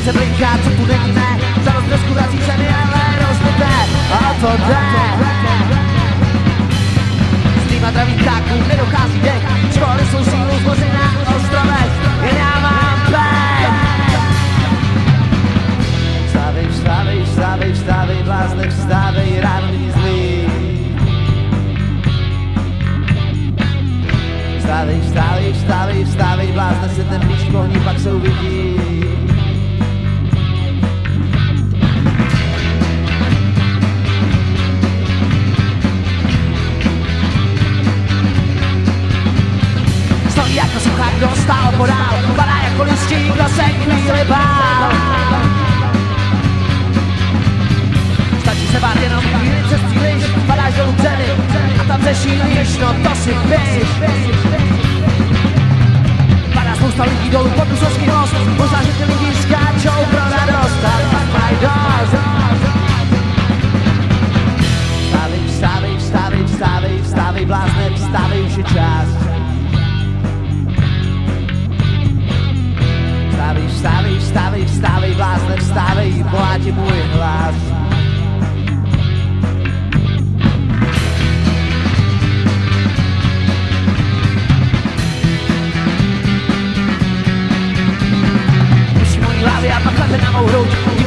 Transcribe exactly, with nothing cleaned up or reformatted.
Slunce blinká, co tu není, ne, za rozbrzku vrací se mi, ale rozbité, a to jde. Z týma dravých ptáků nedochází dech, školy jsou sílu zboři na ostrovech, jen já mám pech. Vstávej, vstávej, vstávej, vstávej, blázne, vstávej, ráno není zlý. Vstávej, vstávej, vstávej, vstávej, blázne se ten blížk ohní, pak se uvidí. Stojí jako suchák, kdo stál podál, padá jako listí, kdo se chvíli bál. Stačí se bát jenom chvíli přes příliš, padáš dolů ceny a tam zešílíš, no to si piš. Padá spousta lidí dolů pod Dusovský most, možná, že ty lidi skáčou pro radost a pak mají dost. Vstávej, vstávej, vstávej, vstávej, vstávej, blázne, vstávej, už je čas. Vstávej, vstávej, vstávej, vstávej, blázne, vstávej, bohatě můj hlas. Musí mojí hlavě a pak leze na mou hruď.